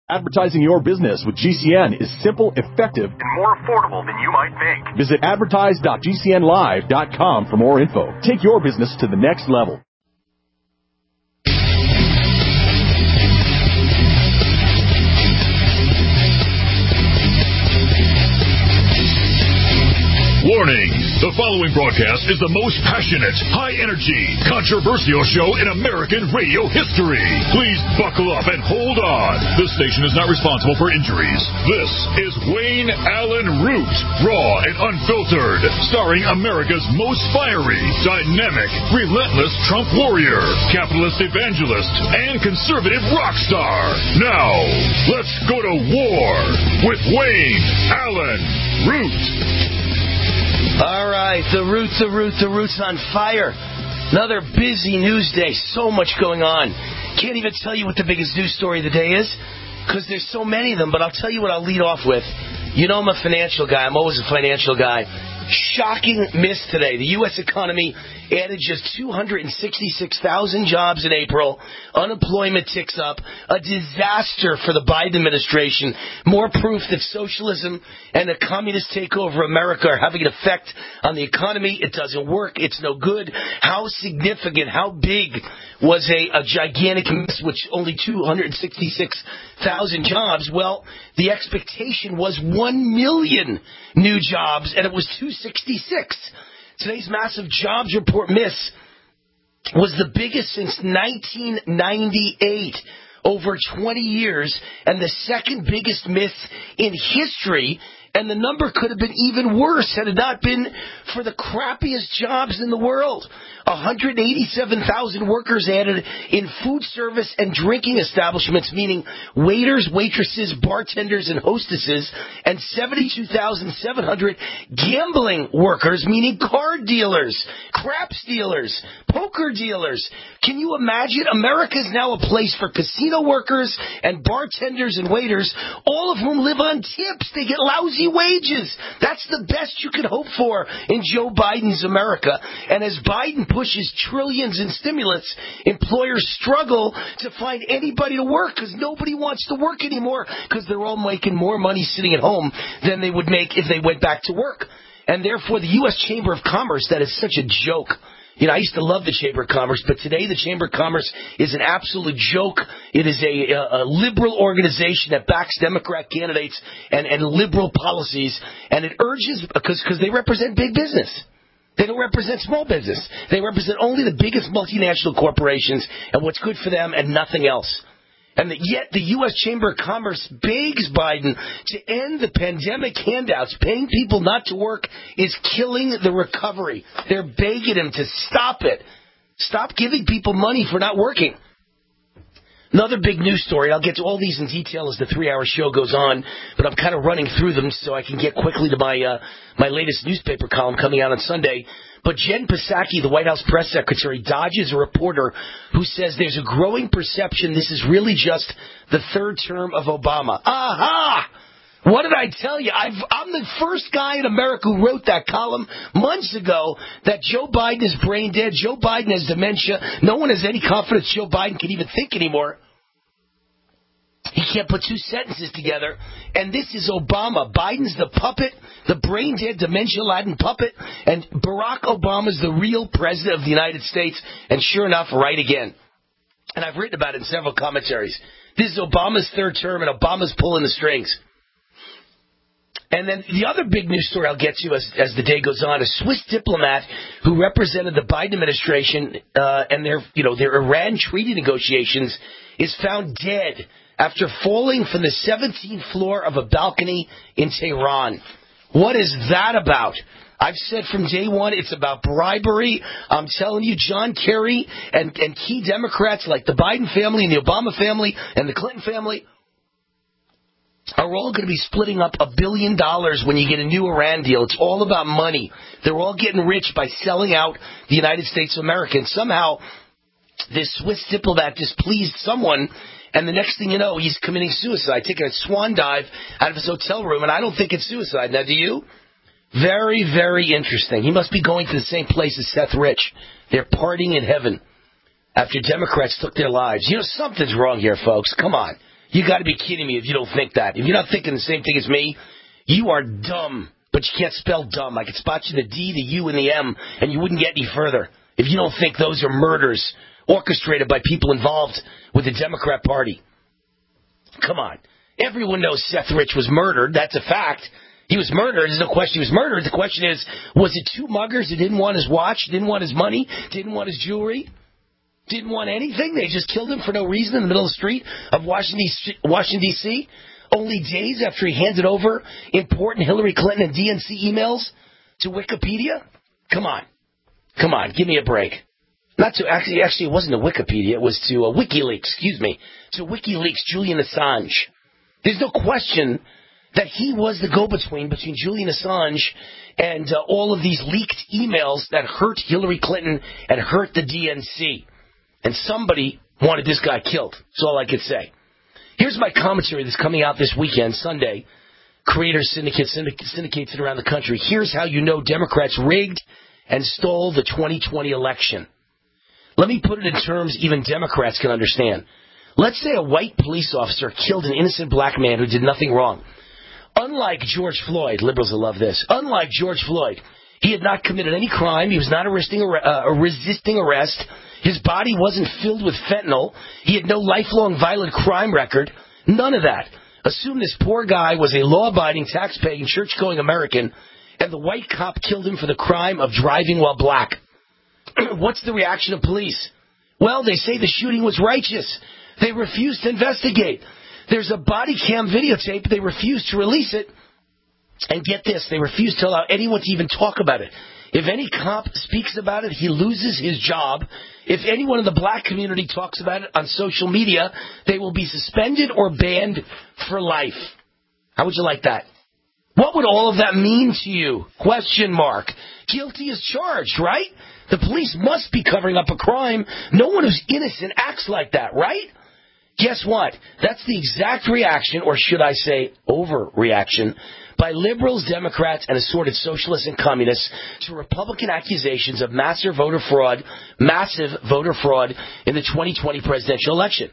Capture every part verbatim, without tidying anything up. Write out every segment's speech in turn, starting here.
Advertising your business with G C N is simple, effective, and more affordable than you might think. Visit advertise dot g c n live dot com for more info. Take your business to the next level. Warning! The following broadcast is the most passionate, high-energy, controversial show in American radio history. Please buckle up and hold on. This station is not responsible for injuries. This is Wayne Allen Root, raw and unfiltered, starring America's most fiery, dynamic, relentless Trump warrior, capitalist evangelist, and conservative rock star. Now, let's go to war with Wayne Allen Root. All right, the root, the root, the root's on fire. Another busy news day. So much going on. Can't even tell you what the biggest news story of the day is because there's so many of them, but I'll tell you what I'll lead off with. You know I'm a financial guy. I'm always a financial guy. Shocking miss today. The U S economy added just two hundred sixty-six thousand jobs in April. Unemployment ticks up. A disaster for the Biden administration. More proof that socialism and the communist takeover of America are having an effect on the economy. It doesn't work. It's no good. How significant, how big was a, a gigantic miss, which only two hundred sixty-six thousand jobs? Well, the expectation was one million new jobs, and it was two hundred sixty-six. Today's massive jobs report miss was the biggest since nineteen ninety-eight, over twenty years, and the second biggest miss in history. And the number could have been even worse had it not been for the crappiest jobs in the world. one hundred eighty-seven thousand workers added in food service and drinking establishments, meaning waiters, waitresses, bartenders, and hostesses, and seventy-two thousand seven hundred gambling workers, meaning card dealers, craps dealers, poker dealers. Can you imagine? America is now a place for casino workers and bartenders and waiters, all of whom live on tips. They get lousy wages. That's the best you could hope for in Joe Biden's America. And as Biden pushes trillions in stimulus, employers struggle to find anybody to work because nobody wants to work anymore because they're all making more money sitting at home than they would make if they went back to work. And therefore, the U S Chamber of Commerce, that is such a joke. You know, I used to love the Chamber of Commerce, but today the Chamber of Commerce is an absolute joke. It is a, a, a liberal organization that backs Democrat candidates and, and liberal policies, and it urges, because because they represent big business. They don't represent small business. They represent only the biggest multinational corporations and what's good for them and nothing else. And the, yet the U S Chamber of Commerce begs Biden to end the pandemic handouts. Paying people not to work is killing the recovery. They're begging him to stop it. Stop giving people money for not working. Another big news story, and I'll get to all these in detail as the three-hour show goes on, but I'm kind of running through them so I can get quickly to my uh, my latest newspaper column coming out on Sunday. But Jen Psaki, the White House press secretary, dodges a reporter who says there's a growing perception this is really just the third term of Obama. Aha! What did I tell you? I've, I'm the first guy in America who wrote that column months ago that Joe Biden is brain dead. Joe Biden has dementia. No one has any confidence Joe Biden can even think anymore. He can't put two sentences together. And this is Obama. Biden's the puppet, the brain-dead, dementia-laden puppet. And Barack Obama's the real president of the United States. And sure enough, right again. And I've written about it in several commentaries. This is Obama's third term, and Obama's pulling the strings. And then the other big news story I'll get to as, as the day goes on, a Swiss diplomat who represented the Biden administration uh, and their, you know, their Iran treaty negotiations is found dead after falling from the seventeenth floor of a balcony in Tehran. What is that about? I've said from day one it's about bribery. I'm telling you, John Kerry and, and key Democrats like the Biden family and the Obama family and the Clinton family are all going to be splitting up a billion dollars when you get a new Iran deal. It's all about money. They're all getting rich by selling out the United States of America. And somehow this Swiss diplomat displeased someone, and the next thing you know, he's committing suicide, taking a swan dive out of his hotel room, and I don't think it's suicide. Now, do you? Very, very interesting. He must be going to the same place as Seth Rich. They're partying in heaven after Democrats took their lives. You know, something's wrong here, folks. Come on. You got to be kidding me if you don't think that. If you're not thinking the same thing as me, you are dumb. But you can't spell dumb. I could spot you the D, the U, and the M, and you wouldn't get any further if you don't think those are murders orchestrated by people involved with the Democrat Party. Come on. Everyone knows Seth Rich was murdered. That's a fact. He was murdered. There's no question he was murdered. The question is, was it two muggers who didn't want his watch, didn't want his money, didn't want his jewelry, didn't want anything? They just killed him for no reason in the middle of the street of Washington, D C, only days after he handed over important Hillary Clinton and D N C emails to Wikipedia? Come on. Come on. Give me a break. Not to, actually, actually, it wasn't to Wikipedia. It was to uh, WikiLeaks, excuse me, to WikiLeaks, Julian Assange. There's no question that he was the go-between between Julian Assange and uh, all of these leaked emails that hurt Hillary Clinton and hurt the D N C. And somebody wanted this guy killed. That's all I could say. Here's my commentary that's coming out this weekend, Sunday. Creators syndicate, syndicates it around the country. Here's how you know Democrats rigged and stole the twenty twenty election. Let me put it in terms even Democrats can understand. Let's say a white police officer killed an innocent black man who did nothing wrong. Unlike George Floyd, liberals will love this, unlike George Floyd, he had not committed any crime. He was not arresting, uh, resisting arrest. His body wasn't filled with fentanyl. He had no lifelong violent crime record. None of that. Assume this poor guy was a law-abiding, tax-paying, church-going American, and the white cop killed him for the crime of driving while black. What's the reaction of police? Well, they say the shooting was righteous. They refuse to investigate. There's a body cam videotape. They refuse to release it. And get this, they refuse to allow anyone to even talk about it. If any cop speaks about it, he loses his job. If anyone in the black community talks about it on social media, they will be suspended or banned for life. How would you like that? What would all of that mean to you? Question mark. Guilty as charged, right? The police must be covering up a crime. No one who's innocent acts like that, right? Guess what? That's the exact reaction, or should I say overreaction, by liberals, Democrats, and assorted socialists and communists to Republican accusations of massive voter fraud, massive voter fraud in the twenty twenty presidential election.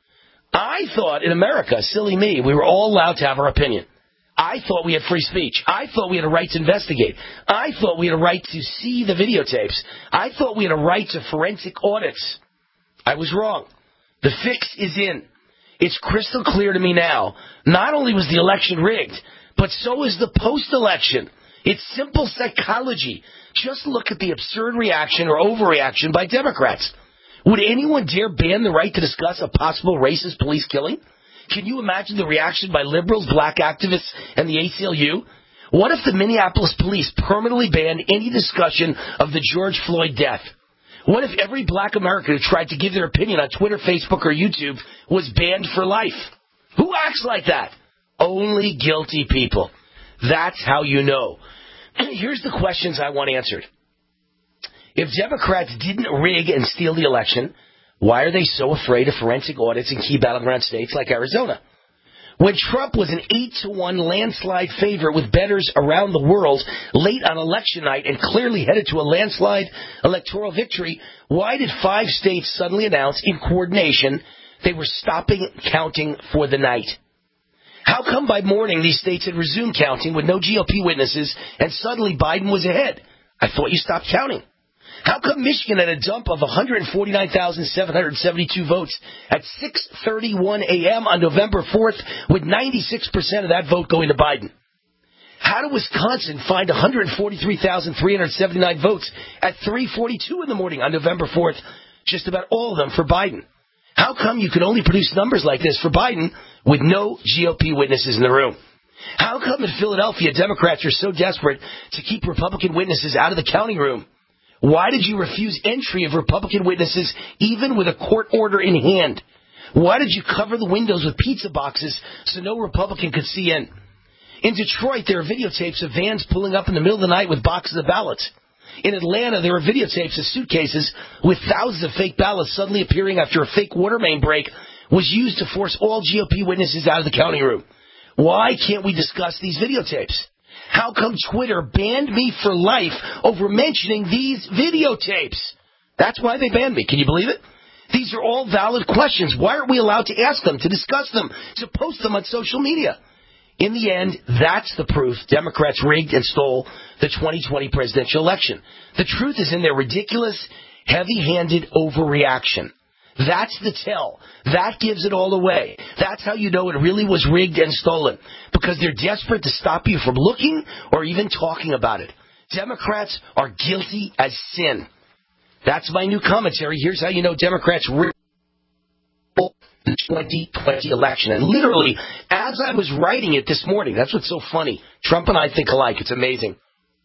I thought in America, silly me, we were all allowed to have our opinion. I thought we had free speech. I thought we had a right to investigate. I thought we had a right to see the videotapes. I thought we had a right to forensic audits. I was wrong. The fix is in. It's crystal clear to me now. Not only was the election rigged, but so is the post-election. It's simple psychology. Just look at the absurd reaction or overreaction by Democrats. Would anyone dare ban the right to discuss a possible racist police killing? Can you imagine the reaction by liberals, black activists, and the A C L U? What if the Minneapolis police permanently banned any discussion of the George Floyd death? What if every black American who tried to give their opinion on Twitter, Facebook, or YouTube was banned for life? Who acts like that? Only guilty people. That's how you know. Here's the questions I want answered. If Democrats didn't rig and steal the election, why are they so afraid of forensic audits in key battleground states like Arizona? When Trump was an eight to one landslide favorite with bettors around the world late on election night and clearly headed to a landslide electoral victory, why did five states suddenly announce in coordination they were stopping counting for the night? How come by morning these states had resumed counting with no G O P witnesses and suddenly Biden was ahead? I thought you stopped counting. How come Michigan had a dump of one hundred forty-nine thousand seven hundred seventy-two votes at six thirty-one a.m. on November fourth with ninety-six percent of that vote going to Biden? How did Wisconsin find one hundred forty-three thousand three hundred seventy-nine votes at three forty-two in the morning on November fourth, just about all of them for Biden? How come you could only produce numbers like this for Biden with no G O P witnesses in the room? How come in Philadelphia Democrats are so desperate to keep Republican witnesses out of the counting room? Why did you refuse entry of Republican witnesses even with a court order in hand? Why did you cover the windows with pizza boxes so no Republican could see in? In Detroit, there are videotapes of vans pulling up in the middle of the night with boxes of ballots. In Atlanta, there are videotapes of suitcases with thousands of fake ballots suddenly appearing after a fake water main break was used to force all G O P witnesses out of the counting room. Why can't we discuss these videotapes? How come Twitter banned me for life over mentioning these videotapes? That's why they banned me. Can you believe it? These are all valid questions. Why aren't we allowed to ask them, to discuss them, to post them on social media? In the end, that's the proof Democrats rigged and stole the twenty twenty presidential election. The truth is in their ridiculous, heavy-handed overreaction. That's the tell. That gives it all away. That's how you know it really was rigged and stolen. Because they're desperate to stop you from looking or even talking about it. Democrats are guilty as sin. That's my new commentary. Here's how you know Democrats rigged the twenty twenty election. And literally, as I was writing it this morning, that's what's so funny. Trump and I think alike. It's amazing.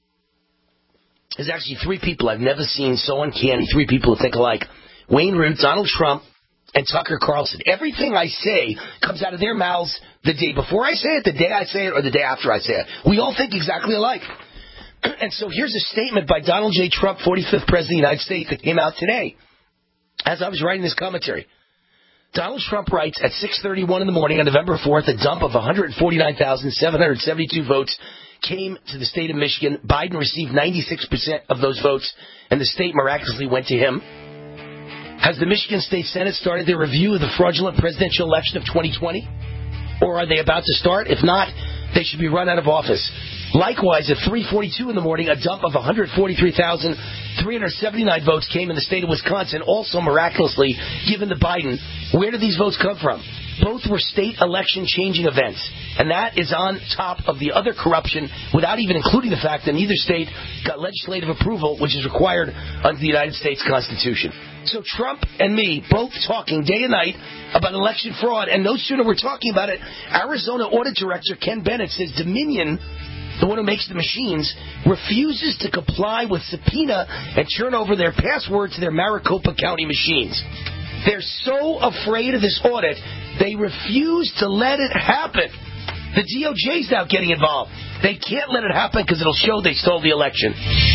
There's actually three people I've never seen so uncanny. Three people who think alike. Wayne Root, Donald Trump, and Tucker Carlson. Everything I say comes out of their mouths the day before I say it, the day I say it, or the day after I say it. We all think exactly alike. And so here's a statement by Donald J. Trump, forty-fifth President of the United States, that came out today as I was writing this commentary. Donald Trump writes, at six thirty-one in the morning on November fourth, a dump of one hundred forty-nine thousand seven hundred seventy-two votes came to the state of Michigan. Biden received ninety-six percent of those votes, and the state miraculously went to him. Has the Michigan State Senate started their review of the fraudulent presidential election of twenty twenty? Or are they about to start? If not, they should be run out of office. Likewise, at three forty-two in the morning, a dump of one hundred forty-three thousand three hundred seventy-nine votes came in the state of Wisconsin, also miraculously given to Biden. Where did these votes come from? Both were state election-changing events, and that is on top of the other corruption, without even including the fact that neither state got legislative approval, which is required under the United States Constitution. So Trump and me both talking day and night about election fraud, and no sooner we're talking about it, Arizona Audit Director Ken Bennett says Dominion, the one who makes the machines, refuses to comply with subpoena and turn over their password to their Maricopa County machines. They're so afraid of this audit, they refuse to let it happen. The D O J's now getting involved. They can't let it happen because it'll show they stole the election.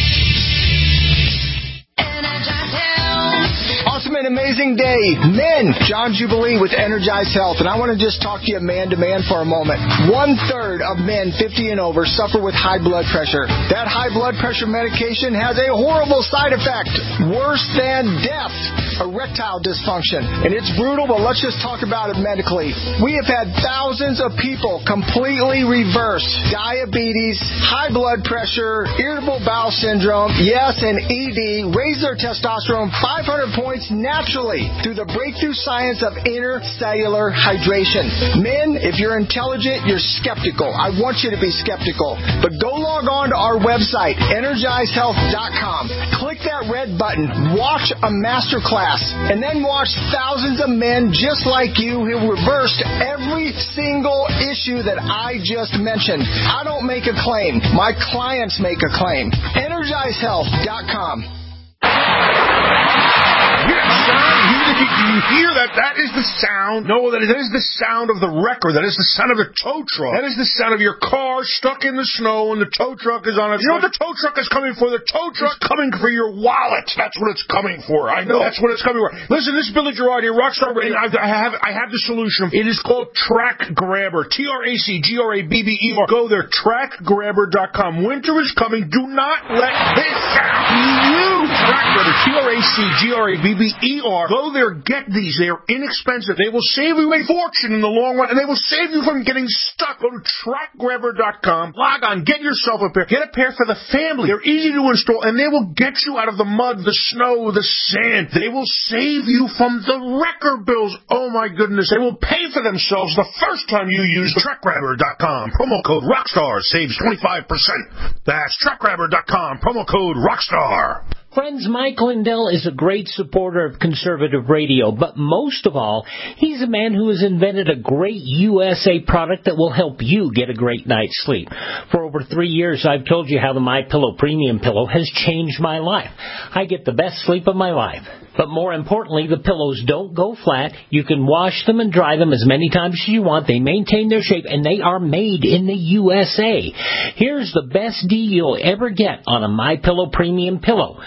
Awesome and amazing day. Men, John Jubilee with Energized Health. And I want to just talk to you man to man for a moment. One third of men fifty and over suffer with high blood pressure. That high blood pressure medication has a horrible side effect. Worse than death. Erectile dysfunction. And it's brutal, but let's just talk about it medically. We have had thousands of people completely reverse diabetes, high blood pressure, irritable bowel syndrome, yes, and E D, raise their testosterone five hundred points naturally through the breakthrough science of intercellular hydration. Men, if you're intelligent, you're skeptical. I want you to be skeptical. But go log on to our website, energized health dot com. Click that red button. Watch a master class. And then watch thousands of men just like you who reversed every single issue that I just mentioned. I don't make a claim. My clients make a claim. energized health dot com. Yes, son. Do you hear that? That is the sound. No, that is the sound of the wrecker. That is the sound of the tow truck. That is the sound of your car stuck in the snow and the tow truck is on it. You know what the tow truck is coming for? The tow truck is coming for your wallet. That's what it's coming for. I know. That's what it's coming for. Listen, this is Billy Gerard here, Rockstar Radio. I have, I have the solution. It is called Track Grabber. T R A C G R A B B E R. Go there, track grabber dot com. Winter is coming. Do not let this sound you. Track Grabber. T R A C G R A B B E R. Go there, get these. They are inexpensive. They will save you a fortune in the long run, and they will save you from getting stuck. Go to track grabber dot com. Log on. Get yourself a pair. Get a pair for the family. They're easy to install, and they will get you out of the mud, the snow, the sand. They will save you from the wrecker bills. Oh, my goodness. They will pay for themselves the first time you use track grabber dot com. Promo code ROCKSTAR saves twenty-five percent. That's track grabber dot com. Promo code ROCKSTAR. Friends, Mike Lindell is a great supporter of conservative radio, but most of all, he's a man who has invented a great U S A product that will help you get a great night's sleep. For over three years, I've told you how the MyPillow Premium Pillow has changed my life. I get the best sleep of my life. But more importantly, the pillows don't go flat. You can wash them and dry them as many times as you want. They maintain their shape, and they are made in the U S A. Here's the best deal you'll ever get on a MyPillow Premium Pillow.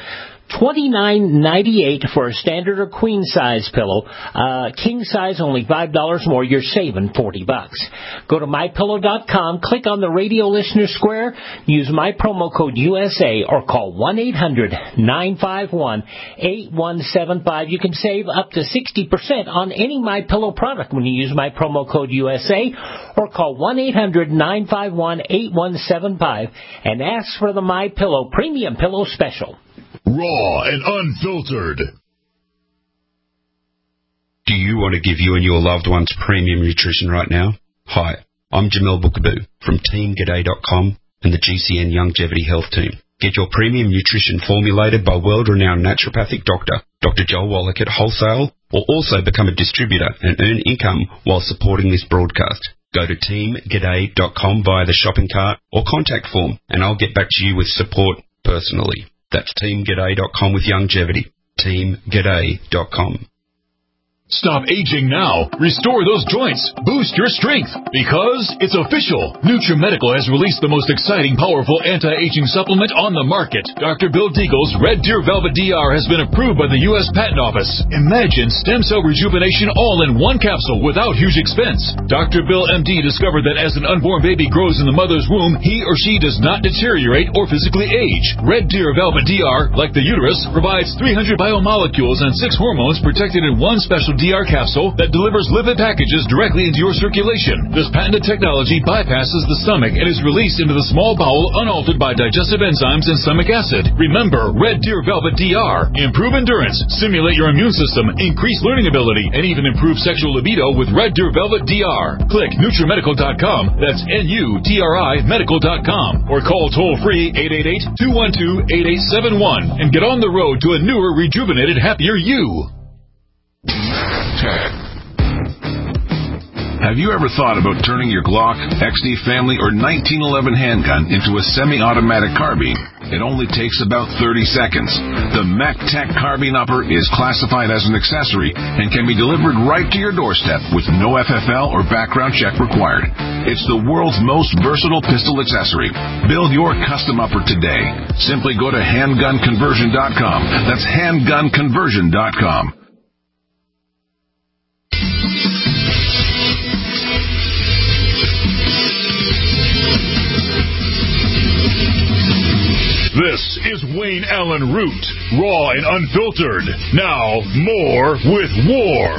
twenty-nine ninety-eight for a standard or queen size pillow. Uh, king size only five dollars more. You're saving forty bucks. Go to my pillow dot com, click on the radio listener square, use my promo code U S A or call one eight hundred nine five one eight one seven five. You can save up to sixty percent on any MyPillow product when you use my promo code U S A or call one eight hundred nine five one eight one seven five and ask for the MyPillow Premium Pillow Special. Raw and unfiltered. Do you want to give you and your loved ones premium nutrition right now? Hi, I'm Jamel Bookaboo from Team G'day dot com and the G C N Longevity Health Team. Get your premium nutrition formulated by world-renowned naturopathic doctor, Doctor Joel Wallach at wholesale, or also become a distributor and earn income while supporting this broadcast. Go to Team G'day dot com via the shopping cart or contact form, and I'll get back to you with support personally. That's Team G'day dot com with longevity. Team G'day dot com. Stop aging now. Restore those joints. Boost your strength. Because it's official. NutriMedical has released the most exciting, powerful anti-aging supplement on the market. Doctor Bill Deagle's Red Deer Velvet D R has been approved by the U S Patent Office. Imagine stem cell rejuvenation all in one capsule without huge expense. Doctor Bill M D discovered that as an unborn baby grows in the mother's womb, he or she does not deteriorate or physically age. Red Deer Velvet D R, like the uterus, provides three hundred biomolecules and six hormones protected in one special D R capsule that delivers lipid packages directly into your circulation. This patented technology bypasses the stomach and is released into the small bowel unaltered by digestive enzymes and stomach acid. Remember, Red Deer Velvet D R. Improve endurance, stimulate your immune system, increase learning ability, and even improve sexual libido with Red Deer Velvet D R. Click NutriMedical dot com, that's N U T R I Medical dot com, or call toll-free eight eight eight, two one two, eight eight seven one and get on the road to a newer, rejuvenated, happier you. Have you ever thought about turning your Glock, X D Family, or nineteen eleven handgun into a semi-automatic carbine? It only takes about thirty seconds. The MacTac Carbine Upper is classified as an accessory and can be delivered right to your doorstep with no F F L or background check required. It's the world's most versatile pistol accessory. Build your custom upper today. Simply go to handgun conversion dot com. That's handgun conversion dot com. This is Wayne Allen Root, raw and unfiltered. Now, more with War.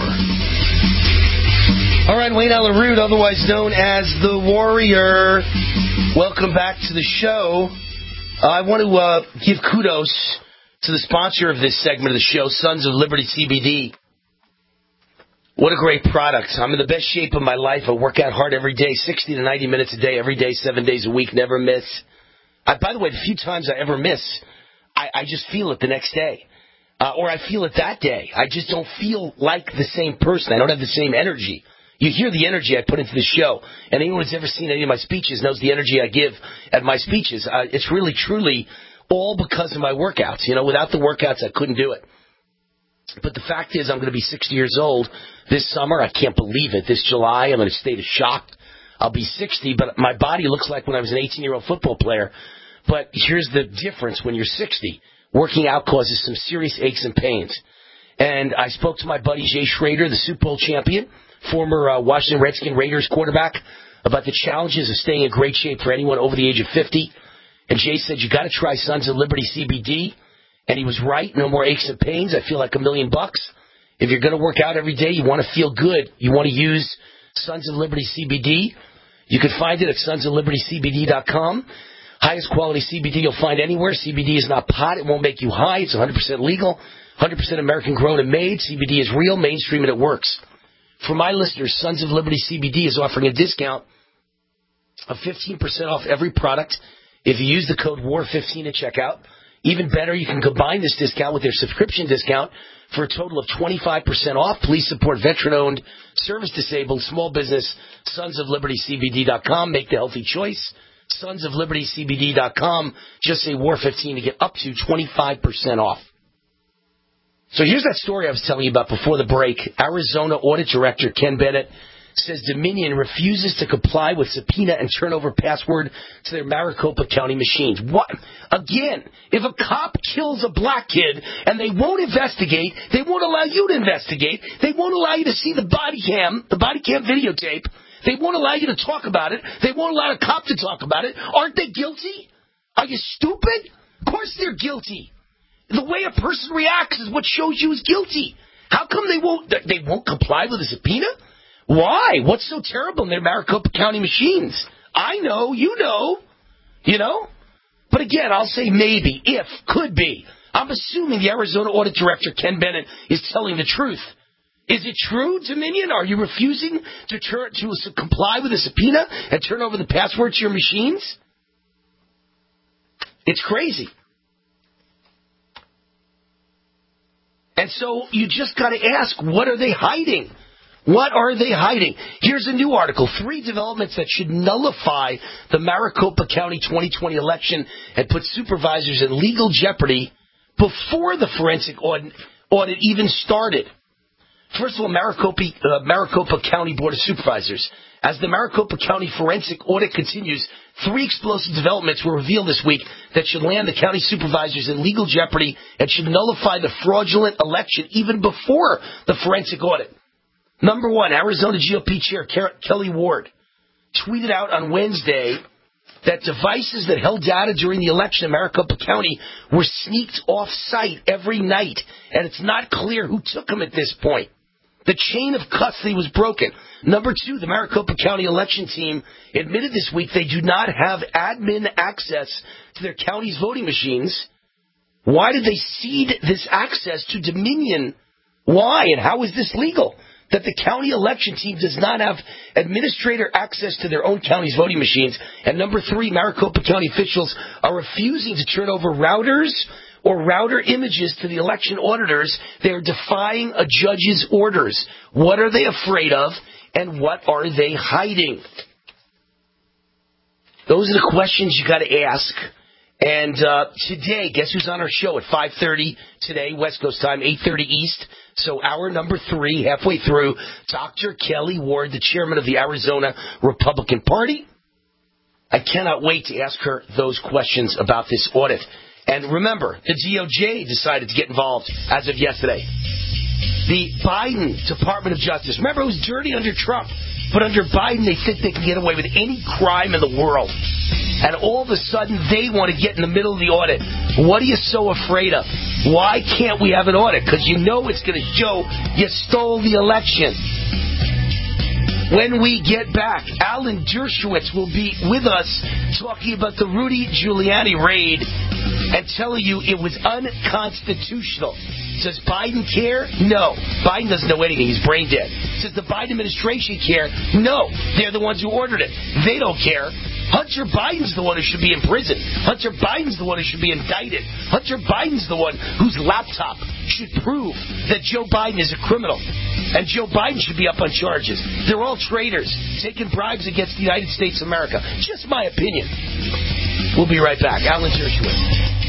All right, Wayne Allen Root, otherwise known as The Warrior. Welcome back to the show. Uh, I want to uh, give kudos to the sponsor of this segment of the show, Sons of Liberty C B D. What a great product. I'm in the best shape of my life. I work out hard every day, sixty to ninety minutes a day, every day, seven days a week, never miss. I, by the way, the few times I ever miss, I, I just feel it the next day. Uh, or I feel it that day. I just don't feel like the same person. I don't have the same energy. You hear the energy I put into the show, and anyone who's ever seen any of my speeches knows the energy I give at my speeches. Uh, it's really, truly all because of my workouts. You know, without the workouts, I couldn't do it. But the fact is, I'm going to be sixty years old this summer. I can't believe it. This July, I'm in a state of shock. I'll be sixty, but my body looks like when I was an eighteen-year-old football player. But here's the difference when you're sixty. Working out causes some serious aches and pains. And I spoke to my buddy Jay Schrader, the Super Bowl champion, former uh, Washington Redskin Raiders quarterback, about the challenges of staying in great shape for anyone over the age of fifty. And Jay said, you got to try Sons of Liberty C B D. And he was right. No more aches and pains. I feel like a million bucks. If you're going to work out every day, you want to feel good, you want to use Sons of Liberty C B D. You can find it at sons of liberty c b d dot com. Highest quality C B D you'll find anywhere. C B D is not pot. It won't make you high. It's one hundred percent legal, one hundred percent American grown and made. C B D is real, mainstream, and it works. For my listeners, Sons of Liberty C B D is offering a discount of fifteen percent off every product if you use the code war fifteen at checkout. Even better, you can combine this discount with their subscription discount for a total of twenty-five percent off. Please support veteran-owned, service-disabled, small business, sons of liberty c b d dot com. Make the healthy choice. sons of liberty c b d dot com. Just say war fifteen to get up to twenty-five percent off. So here's that story I was telling you about before the break. Arizona Audit Director Ken Bennett says Dominion refuses to comply with subpoena and turn over password to their Maricopa County machines. What? Again, if a cop kills a black kid and they won't investigate, they won't allow you to investigate, they won't allow you to see the body cam, the body cam videotape, they won't allow you to talk about it, they won't allow a cop to talk about it, aren't they guilty? Are you stupid? Of course they're guilty. The way a person reacts is what shows you is guilty. How come they won't they won't comply with a subpoena? Why? What's so terrible in their Maricopa County machines? I know, you know, you know. But again, I'll say maybe, if, could be. I'm assuming the Arizona Audit Director, Ken Bennett, is telling the truth. Is it true, Dominion? Are you refusing to turn to comply with a subpoena and turn over the password to your machines? It's crazy. And so you just got to ask, what are they hiding? What are they hiding? Here's a new article. Three developments that should nullify the Maricopa County twenty twenty election and put supervisors in legal jeopardy before the forensic audit, audit even started. First of all, Maricopa, uh, Maricopa County Board of Supervisors. As the Maricopa County forensic audit continues, three explosive developments were revealed this week that should land the county supervisors in legal jeopardy and should nullify the fraudulent election even before the forensic audit. Number one, Arizona G O P Chair Kelly Ward tweeted out on Wednesday that devices that held data during the election in Maricopa County were sneaked off-site every night, and it's not clear who took them at this point. The chain of custody was broken. Number two, the Maricopa County election team admitted this week they do not have admin access to their county's voting machines. Why did they cede this access to Dominion? Why, and how is this legal? That the county election team does not have administrator access to their own county's voting machines. And number three, Maricopa County officials are refusing to turn over routers or router images to the election auditors. They are defying a judge's orders. What are they afraid of, and what are they hiding? Those are the questions you got to ask. And uh, today, guess who's on our show at five thirty today, West Coast time, eight thirty East. So hour number three, halfway through, Doctor Kelly Ward, the chairman of the Arizona Republican Party. I cannot wait to ask her those questions about this audit. And remember, the D O J decided to get involved as of yesterday. The Biden Department of Justice, remember, it was dirty under Trump, but under Biden they think they can get away with any crime in the world. And all of a sudden they want to get in the middle of the audit. What are you so afraid of? Why can't we have an audit? Because you know it's going to show you stole the election. When we get back, Alan Dershowitz will be with us talking about the Rudy Giuliani raid and telling you it was unconstitutional. Does Biden care? No. Biden doesn't know anything. He's brain dead. Does the Biden administration care? No. They're the ones who ordered it. They don't care. Hunter Biden's the one who should be in prison. Hunter Biden's the one who should be indicted. Hunter Biden's the one whose laptop should prove that Joe Biden is a criminal. And Joe Biden should be up on charges. They're all traitors, taking bribes against the United States of America. Just my opinion. We'll be right back. Alan Dershowitz.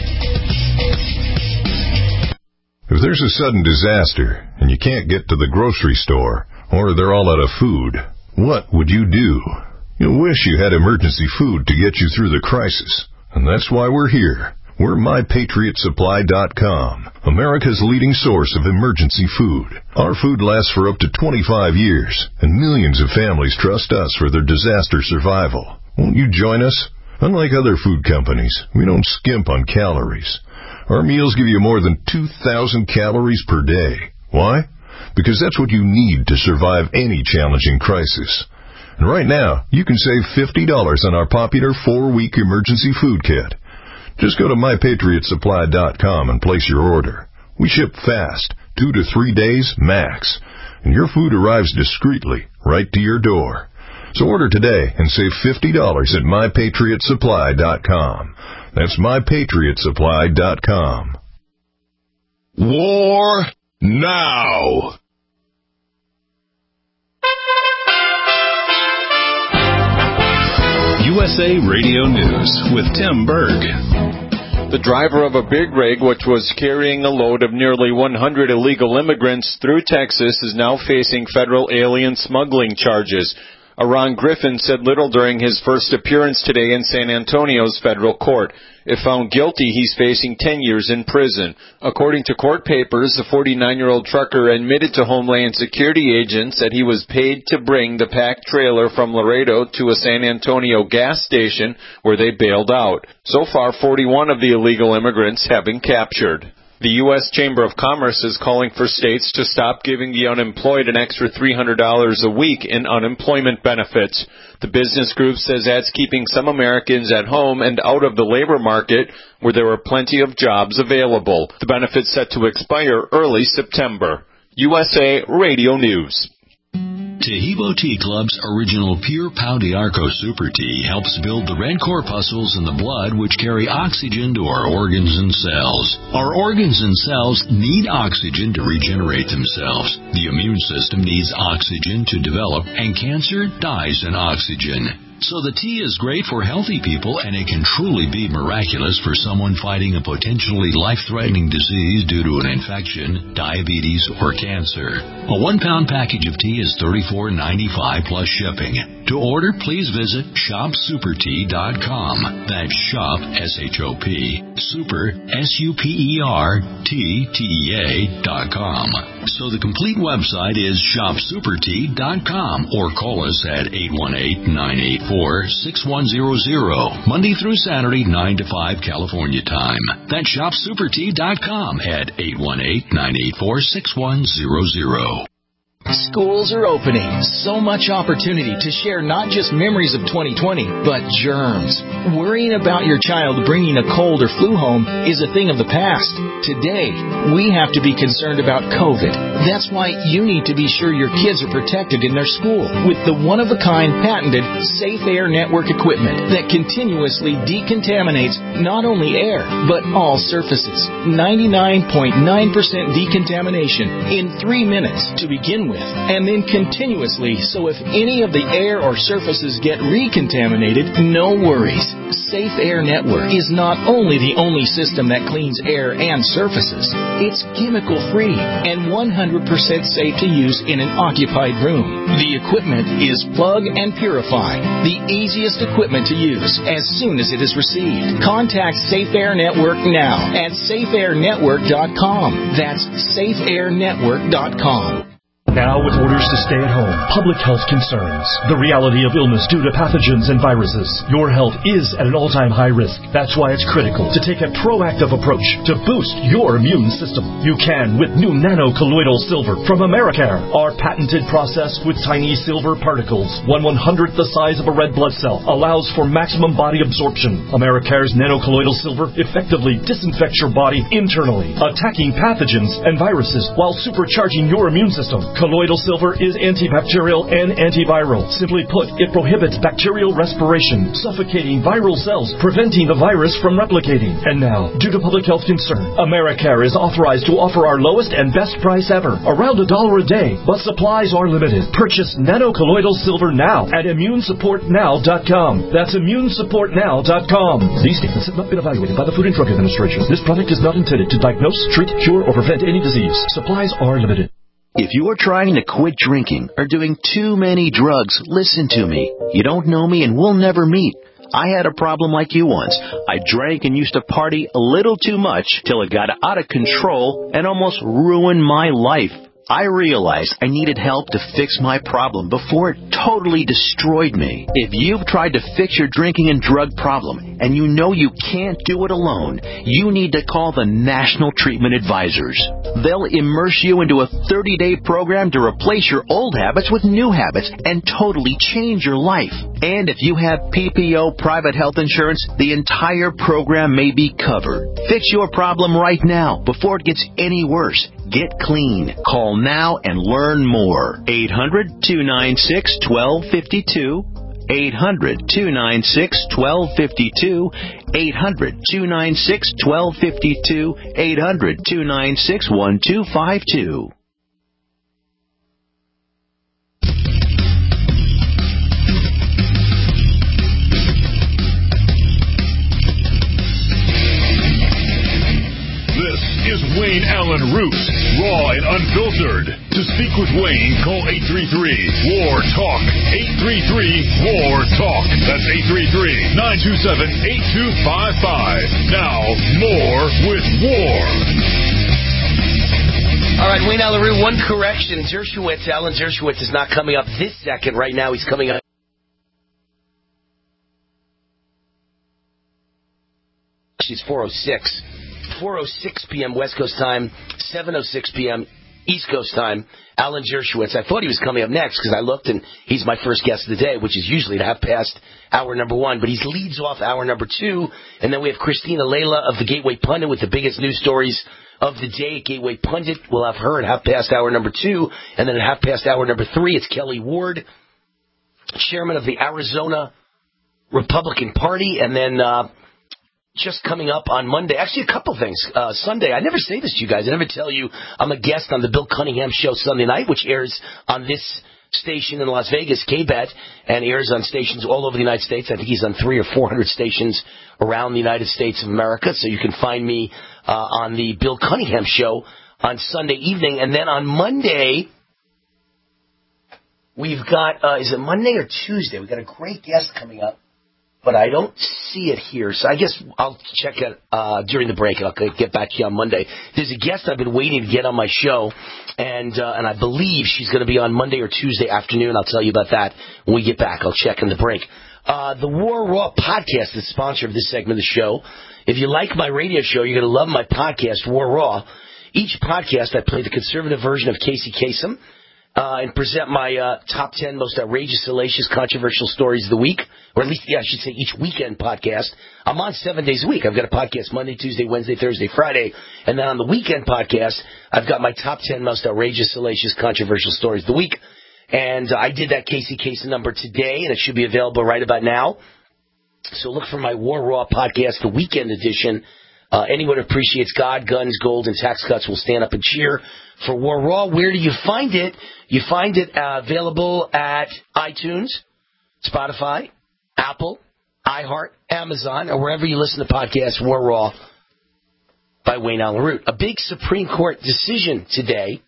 If there's a sudden disaster and you can't get to the grocery store, or they're all out of food, what would you do? You'll wish you had emergency food to get you through the crisis. And that's why we're here. We're My Patriot Supply dot com, America's leading source of emergency food. Our food lasts for up to twenty-five years, and millions of families trust us for their disaster survival. Won't you join us? Unlike other food companies, we don't skimp on calories. Our meals give you more than two thousand calories per day. Why? Because that's what you need to survive any challenging crisis. And right now, you can save fifty dollars on our popular four-week emergency food kit. Just go to My Patriot Supply dot com and place your order. We ship fast, two to three days max, and your food arrives discreetly right to your door. So order today and save fifty dollars at My Patriot Supply dot com. That's My Patriot Supply dot com. War now! U S A Radio News with Tim Berg. The driver of a big rig, which was carrying a load of nearly one hundred illegal immigrants through Texas, is now facing federal alien smuggling charges. Aaron Griffin said little during his first appearance today in San Antonio's federal court. If found guilty, he's facing ten years in prison. According to court papers, the forty-nine-year-old trucker admitted to Homeland Security agents that he was paid to bring the packed trailer from Laredo to a San Antonio gas station where they bailed out. So far, forty-one of the illegal immigrants have been captured. The U S Chamber of Commerce is calling for states to stop giving the unemployed an extra three hundred dollars a week in unemployment benefits. The business group says that's keeping some Americans at home and out of the labor market where there are plenty of jobs available. The benefits set to expire early September. U S A Radio News. Taheebo Tea Club's original Pure Pau d'Arco Super Tea helps build the red corpuscles in the blood which carry oxygen to our organs and cells. Our organs and cells need oxygen to regenerate themselves. The immune system needs oxygen to develop, and cancer dies in oxygen. So the tea is great for healthy people, and it can truly be miraculous for someone fighting a potentially life-threatening disease due to an infection, diabetes, or cancer. A one-pound package of tea is thirty-four ninety-five plus shipping. To order, please visit shop super tea dot com. That's shop, S H O P, super, S U P E R, T T E A dot com. So the complete website is shop super tea dot com, or call us at eight one eight, nine eight four, six one zero zero, Monday through Saturday, nine to five California time. That's shop super tea dot com at eight one eight, nine eight four, six one zero zero. Schools are opening. So much opportunity to share not just memories of twenty twenty, but germs. Worrying about your child bringing a cold or flu home is a thing of the past. Today, we have to be concerned about COVID. That's why you need to be sure your kids are protected in their school with the one-of-a-kind patented Safe Air Network equipment that continuously decontaminates not only air, but all surfaces. ninety-nine point nine percent decontamination in three minutes to begin with. And then continuously, so if any of the air or surfaces get recontaminated, no worries. Safe Air Network is not only the only system that cleans air and surfaces, it's chemical-free and one hundred percent safe to use in an occupied room. The equipment is plug and purify, the easiest equipment to use as soon as it is received. Contact Safe Air Network now at safe air network dot com. That's safe air network dot com. Now with orders to stay at home, public health concerns, the reality of illness due to pathogens and viruses. Your health is at an all-time high risk. That's why it's critical to take a proactive approach to boost your immune system. You can with new nano-colloidal silver from Americare. Our patented process with tiny silver particles, one one-hundredth the size of a red blood cell, allows for maximum body absorption. Americare's nano-colloidal silver effectively disinfects your body internally, attacking pathogens and viruses while supercharging your immune system. Colloidal silver is antibacterial and antiviral. Simply put, it prohibits bacterial respiration, suffocating viral cells, preventing the virus from replicating. And now, due to public health concern, Americare is authorized to offer our lowest and best price ever, around a dollar a day, but supplies are limited. Purchase nano-colloidal silver now at immune support now dot com. That's immune support now dot com. These statements have not been evaluated by the Food and Drug Administration. This product is not intended to diagnose, treat, cure, or prevent any disease. Supplies are limited. If you are trying to quit drinking or doing too many drugs, listen to me. You don't know me and we'll never meet. I had a problem like you once. I drank and used to party a little too much till it got out of control and almost ruined my life. I realized I needed help to fix my problem before it totally destroyed me. If you've tried to fix your drinking and drug problem and you know you can't do it alone, you need to call the National Treatment Advisors. They'll immerse you into a thirty-day program to replace your old habits with new habits and totally change your life. And if you have P P O private health insurance, the entire program may be covered. Fix your problem right now before it gets any worse. Get clean. Call now and learn more. eight hundred, two nine six, one two five two. eight hundred, two nine six, one two five two. eight hundred, two nine six, one two five two. eight hundred, two nine six, one two five two. Wayne Allen Root, raw and unfiltered. To speak with Wayne, call eight three three, W A R, TALK. eight three three, W A R, TALK. That's eight three three, nine two seven, eight two five five. Now, more with War. All right, Wayne Allen Root, one correction. Dershowitz, Alan Dershowitz is not coming up this second. Right now, he's coming up. She's four oh six. four oh six p.m. West Coast time, seven oh six p.m. East Coast time. Alan Dershowitz. I thought he was coming up next because I looked, and he's my first guest of the day, which is usually to have passed hour number one. But he leads off hour number two, and then we have Christina Layla of the Gateway Pundit with the biggest news stories of the day. Gateway Pundit, we'll have her at half past hour number two, and then at half past hour number three, it's Kelly Ward, chairman of the Arizona Republican Party, and then uh, just coming up on Monday, actually a couple things. Uh, Sunday, I never say this to you guys. I never tell you I'm a guest on the Bill Cunningham Show Sunday night, which airs on this station in Las Vegas, K B E T, and airs on stations all over the United States. I think he's on three or four hundred stations around the United States of America. So you can find me uh, on the Bill Cunningham Show on Sunday evening. And then on Monday, we've got, uh, is it Monday or Tuesday? We've got a great guest coming up, but I don't see it here. So I guess I'll check it uh, during the break, and I'll get back to you on Monday. There's a guest I've been waiting to get on my show, and uh, and I believe she's going to be on Monday or Tuesday afternoon. I'll tell you about that when we get back. I'll check in the break. Uh, the War Raw podcast is the sponsor of this segment of the show. If you like my radio show, you're going to love my podcast, War Raw. Each podcast, I play the conservative version of Casey Kasem uh, and present my uh, top ten most outrageous, salacious, controversial stories of the week, or at least, yeah, I should say each weekend podcast. I'm on seven days a week. I've got a podcast Monday, Tuesday, Wednesday, Thursday, Friday, and then on the weekend podcast, I've got my top ten most outrageous, salacious, controversial stories of the week. And uh, I did that Casey Kasem number today, and it should be available right about now. So look for my War Raw podcast, the weekend edition. Uh, anyone who appreciates God, guns, gold, and tax cuts will stand up and cheer for War Raw. Where do you find it? You find it uh, available at iTunes, Spotify, Apple, iHeart, Amazon, or wherever you listen to podcasts. War Raw by Wayne Allen Root. A big Supreme Court decision today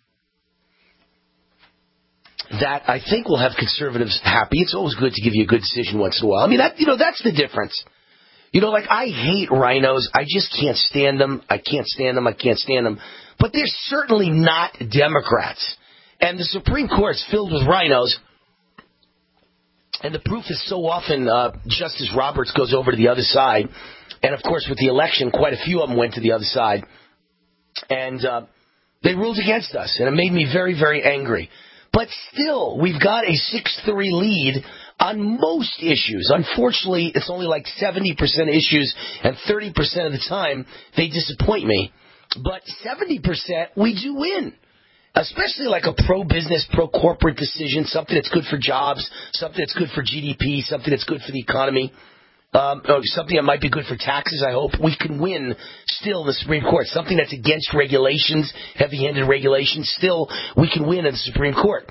that I think will have conservatives happy. It's always good to give you a good decision once in a while. I mean, that you know, that's the difference. You know, like, I hate rhinos. I just can't stand them. I can't stand them. I can't stand them. But they're certainly not Democrats. And the Supreme Court is filled with rhinos. And the proof is so often uh, Justice Roberts goes over to the other side. And, of course, with the election, quite a few of them went to the other side. And uh, they ruled against us. And it made me very, very angry. But still, we've got a six three lead on most issues. Unfortunately, it's only like seventy percent issues, and thirty percent of the time, they disappoint me. But seventy percent, we do win. Especially like a pro-business, pro-corporate decision, something that's good for jobs, something that's good for G D P, something that's good for the economy, um, or something that might be good for taxes, I hope. We can win still in the Supreme Court. Something that's against regulations, heavy-handed regulations, still we can win in the Supreme Court.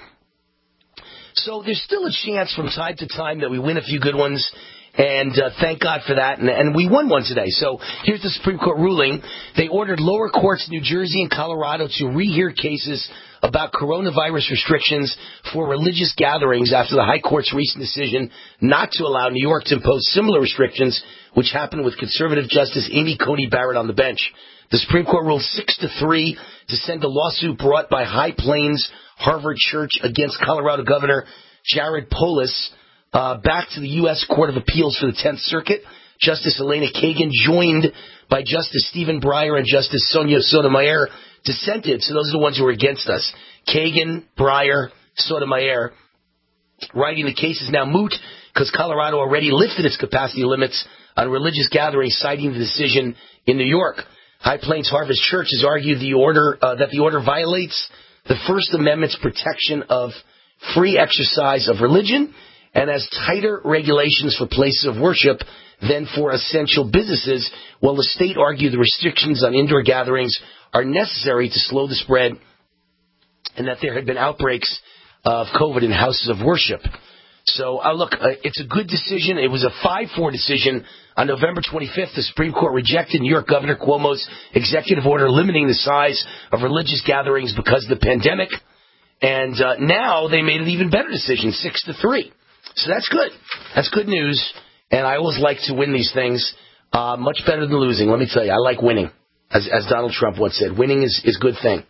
So there's still a chance from time to time that we win a few good ones, and uh, thank God for that. And, and we won one today. So here's the Supreme Court ruling. They ordered lower courts in New Jersey and Colorado to rehear cases about coronavirus restrictions for religious gatherings after the High Court's recent decision not to allow New York to impose similar restrictions, which happened with conservative Justice Amy Coney Barrett on the bench. The Supreme Court ruled six to three to send a lawsuit brought by High Plains Harvard Church against Colorado Governor Jared Polis uh, back to the U S Court of Appeals for the Tenth Circuit. Justice Elena Kagan, joined by Justice Stephen Breyer and Justice Sonia Sotomayor, dissented. So those are the ones who were against us. Kagan, Breyer, Sotomayor, writing the case is now moot because Colorado already lifted its capacity limits on religious gatherings, citing the decision in New York. High Plains Harvest Church has argued the order uh, that the order violates the First Amendment's protection of free exercise of religion and has tighter regulations for places of worship than for essential businesses, while the state argued the restrictions on indoor gatherings are necessary to slow the spread and that there had been outbreaks of COVID in houses of worship. So, uh, look, uh, it's a good decision. It was a five four decision. On November twenty-fifth, the Supreme Court rejected New York Governor Cuomo's executive order limiting the size of religious gatherings because of the pandemic. And uh, now they made an even better decision, six to three. So that's good. That's good news. And I always like to win these things. Uh, much better than losing. Let me tell you, I like winning. As, as Donald Trump once said, winning is, is a good thing.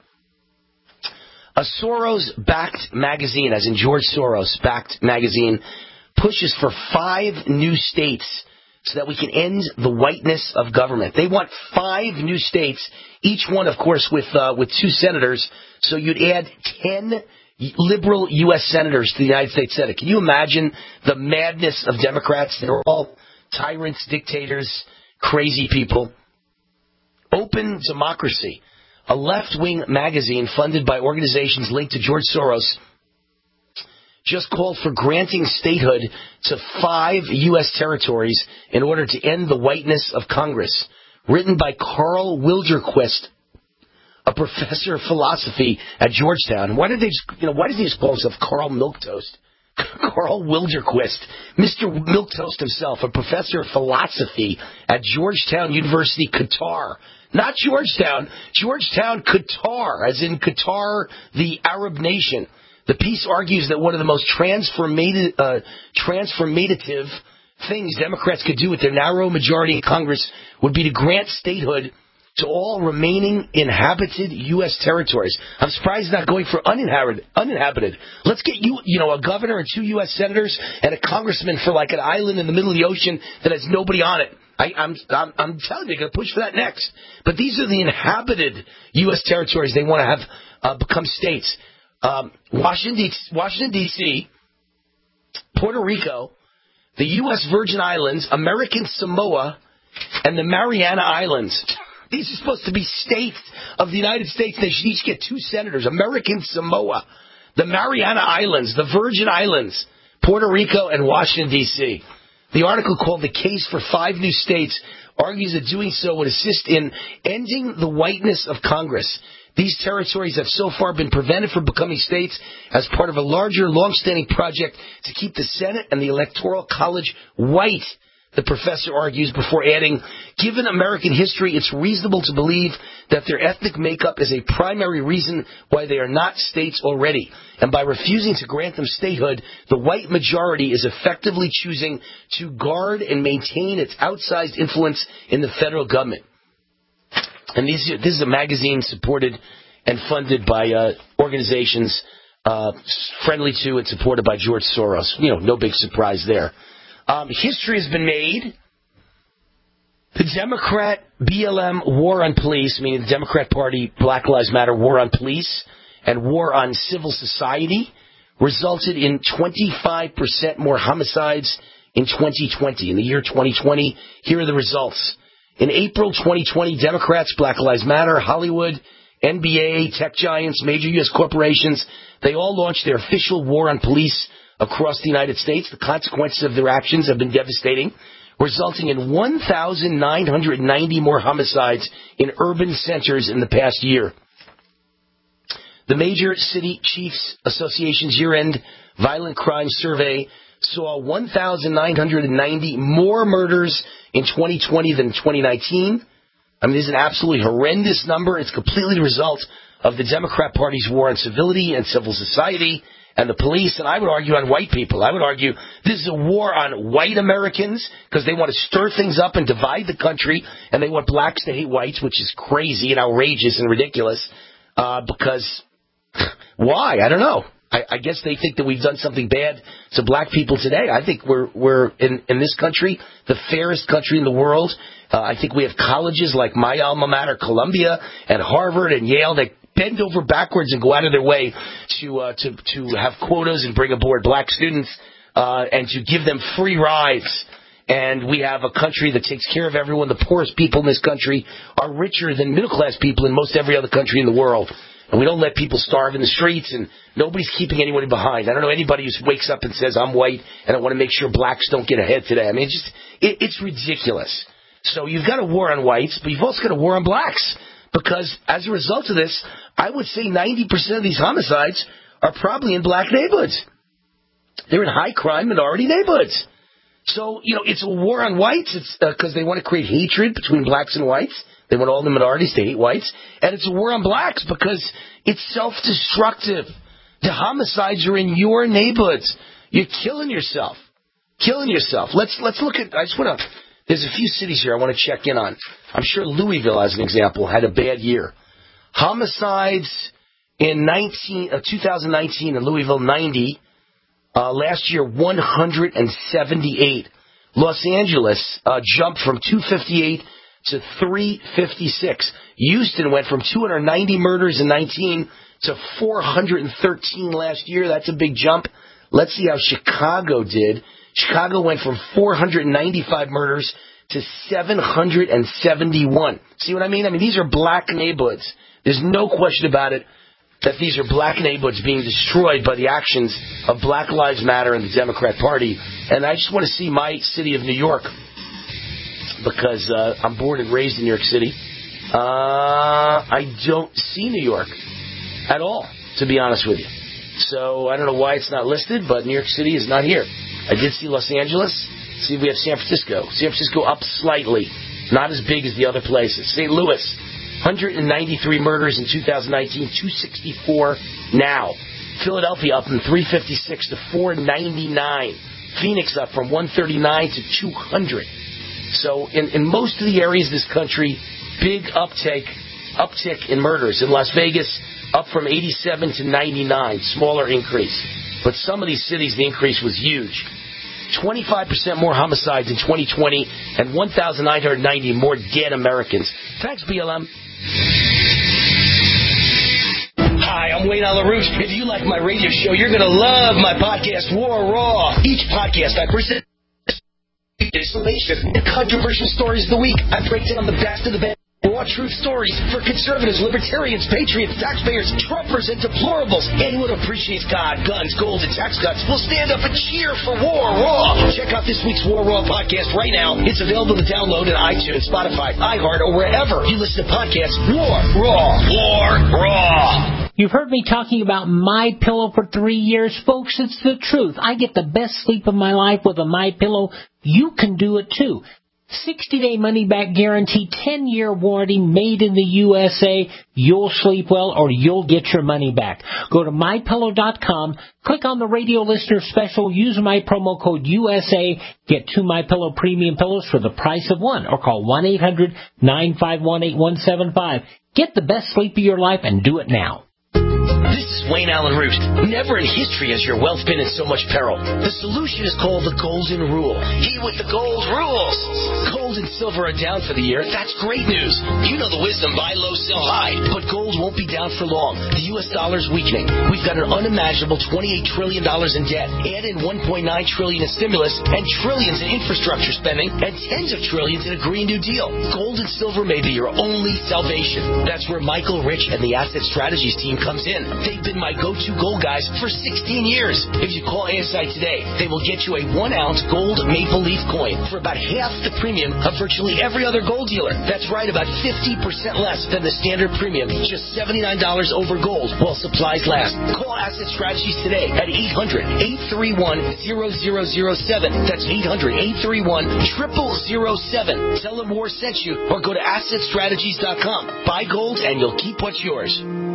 A Soros-backed magazine, as in George Soros-backed magazine, pushes for five new states so that we can end the whiteness of government. They want five new states, each one, of course, with uh, with two senators. So you'd add ten liberal U S senators to the United States Senate. Can you imagine the madness of Democrats? They're all tyrants, dictators, crazy people. Open Democracy, a left-wing magazine funded by organizations linked to George Soros, just called for granting statehood to five U S territories in order to end the whiteness of Congress. Written by Carl Wilderquist, a professor of philosophy at Georgetown. Why did they just, you know, why did he just call himself Carl Milquetoast? Carl Wilderquist, Mister Milquetoast himself, a professor of philosophy at Georgetown University, Qatar. Not Georgetown, Georgetown, Qatar, as in Qatar, the Arab nation. The piece argues that one of the most transformative, uh, transformative things Democrats could do with their narrow majority in Congress would be to grant statehood to all remaining inhabited U S territories. I'm surprised it's not going for uninhabited. Uninhabited. Let's get you, you know, a governor and two U S senators and a congressman for like an island in the middle of the ocean that has nobody on it. I, I'm, I'm, I'm telling you, they're going to push for that next. But these are the inhabited U S territories they want to have uh, become states. Um, Washington, D- Washington, D C, Puerto Rico, the U S Virgin Islands, American Samoa, and the Mariana Islands. These are supposed to be states of the United States. They should each get two senators. American Samoa, the Mariana Islands, the Virgin Islands, Puerto Rico, and Washington, D C The article, called The Case for Five New States, argues that doing so would assist in ending the whiteness of Congress. These territories have so far been prevented from becoming states as part of a larger, long-standing project to keep the Senate and the Electoral College white, the professor argues, before adding, given American history, it's reasonable to believe that their ethnic makeup is a primary reason why they are not states already. And by refusing to grant them statehood, the white majority is effectively choosing to guard and maintain its outsized influence in the federal government. And these, this is a magazine supported and funded by uh, organizations uh, friendly to and supported by George Soros. You know, no big surprise there. Um, history has been made. The Democrat B L M war on police, meaning the Democrat Party, Black Lives Matter war on police and war on civil society, resulted in twenty-five percent more homicides in twenty twenty. In the year twenty twenty, here are the results. In April twenty twenty, Democrats, Black Lives Matter, Hollywood, N B A, tech giants, major U S corporations, they all launched their official war on police across the United States. The consequences of their actions have been devastating, resulting in one thousand nine hundred ninety more homicides in urban centers in the past year. The Major City Chiefs Association's year-end violent crime survey saw one thousand nine hundred ninety more murders in twenty twenty than twenty nineteen. I mean, this is an absolutely horrendous number. It's completely the result of the Democrat Party's war on civility and civil society and the police, and I would argue on white people. I would argue this is a war on white Americans because they want to stir things up and divide the country, and they want blacks to hate whites, which is crazy and outrageous and ridiculous. Uh, because why? I don't know. I, I guess they think that we've done something bad to black people today. I think we're we're in, in this country, the fairest country in the world. Uh, I think we have colleges like my alma mater, Columbia, and Harvard and Yale that bend over backwards and go out of their way to uh, to to have quotas and bring aboard black students uh, and to give them free rides. And we have a country that takes care of everyone. The poorest people in this country are richer than middle-class people in most every other country in the world. And we don't let people starve in the streets, and nobody's keeping anyone behind. I don't know anybody who wakes up and says, I'm white, and I want to make sure blacks don't get ahead today. I mean, it's just, it, it's ridiculous. So you've got a war on whites, but you've also got a war on blacks. Because as a result of this, I would say ninety percent of these homicides are probably in black neighborhoods. They're in high-crime minority neighborhoods. So, you know, it's a war on whites. It's because uh, they want to create hatred between blacks and whites. They want all the minorities to hate whites. And it's a war on blacks because it's self-destructive. The homicides are in your neighborhoods. You're killing yourself. Killing yourself. Let's let's look at, I just want to, there's a few cities here I want to check in on. I'm sure Louisville, as an example, had a bad year. Homicides in nineteen, uh, twenty nineteen in Louisville, ninety. Uh, last year, one hundred seventy-eight. Los Angeles uh, jumped from two fifty-eight to three fifty-six. Houston went from two hundred ninety murders in nineteen to four hundred thirteen last year. That's a big jump. Let's see how Chicago did. Chicago went from four hundred ninety-five murders to seven hundred seventy-one. See what I mean? I mean, these are black neighborhoods. There's no question about it that these are black neighborhoods being destroyed by the actions of Black Lives Matter and the Democrat Party. And I just want to see my city of New York, because uh, I'm born and raised in New York City. Uh, I don't see New York at all, to be honest with you. So I don't know why it's not listed, but New York City is not here. I did see Los Angeles. See, we have San Francisco. San Francisco up slightly, not as big as the other places. Saint Louis, one hundred ninety-three murders in two thousand nineteen, two sixty-four now. Philadelphia up from three fifty-six to four ninety-nine. Phoenix up from one thirty-nine to two hundred. So in, in most of the areas of this country, big uptake, uptick in murders. In Las Vegas, up from eighty-seven to ninety-nine, smaller increase. But some of these cities, the increase was huge. twenty-five percent more homicides in twenty twenty and one thousand nine hundred ninety more dead Americans. Thanks, B L M. Hi, I'm Wayne LaRouche. If you like my radio show, you're going to love my podcast, War Raw. Each podcast I present information and controversial stories of the week. I break down the best of the best. Raw truth stories for conservatives, libertarians, patriots, taxpayers, Trumpers, and deplorables. Anyone who appreciates God, guns, gold, and tax cuts will stand up and cheer for War Raw. Check out this week's War Raw podcast right now. It's available to download on iTunes, Spotify, iHeart, or wherever you listen to podcasts. War Raw. War Raw. You've heard me talking about MyPillow for three years, folks. It's the truth. I get the best sleep of my life with a MyPillow. You can do it too. sixty-day money-back guarantee, ten-year warranty, made in the U S A. You'll sleep well or you'll get your money back. Go to my pillow dot com, click on the radio listener special, use my promo code U S A, get two MyPillow premium pillows for the price of one, or call one eight hundred nine five one eight one seven five. Get the best sleep of your life and do it now. This is Wayne Allen Root. Never in history has your wealth been in so much peril. The solution is called the Golden Rule. He with the gold rules. Gold and silver are down for the year. That's great news. You know the wisdom, buy low, sell high. But gold won't be down for long. The U S dollar's weakening. We've got an unimaginable twenty-eight trillion dollars in debt. Add in one point nine trillion dollars in stimulus and trillions in infrastructure spending and tens of trillions in a Green New Deal. Gold and silver may be your only salvation. That's where Michael Rich and the Asset Strategies team comes in. They've been my go-to gold guys for sixteen years. If you call A S I today, they will get you a one-ounce gold maple leaf coin for about half the premium of virtually every other gold dealer. That's right, about fifty percent less than the standard premium. Just seventy-nine dollars over gold while supplies last. Call Asset Strategies today at eight hundred eight three one zero zero zero seven. That's eight hundred eight three one zero zero zero seven. Tell them War sent you or go to asset strategies dot com. Buy gold and you'll keep what's yours.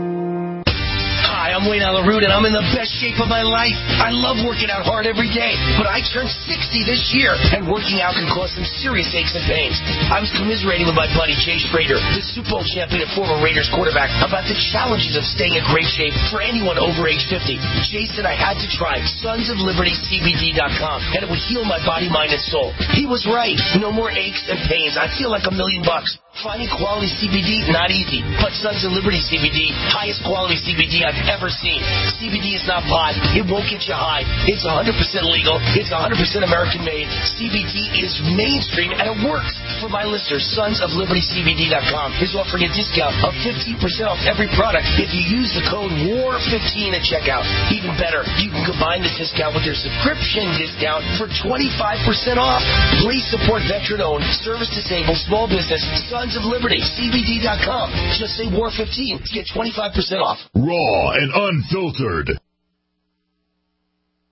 Hi, I'm Wayne Allen Root, and I'm in the best shape of my life. I love working out hard every day, but I turned sixty this year, and working out can cause some serious aches and pains. I was commiserating with my buddy Jay Schrader, the Super Bowl champion and former Raiders quarterback, about the challenges of staying in great shape for anyone over age fifty. Jay said I had to try Sons of Liberty C B D dot com, and it would heal my body, mind, and soul. He was right. No more aches and pains. I feel like a million bucks. Finding quality C B D, not easy, but Sons of Liberty C B D, highest quality C B D I've ever seen. C B D is not pot. It won't get you high. It's one hundred percent legal. It's one hundred percent American made. C B D is mainstream, and it works. For my listeners, Sons of Liberty C B D dot com is offering a discount of fifteen percent off every product if you use the code war fifteen at checkout. Even better, you can combine the discount with your subscription discount for twenty-five percent off. Please support veteran-owned, service-disabled, small business, Sons of Liberty C B D dot com. Just say war fifteen to get twenty-five percent off. Raw and unfiltered. Do you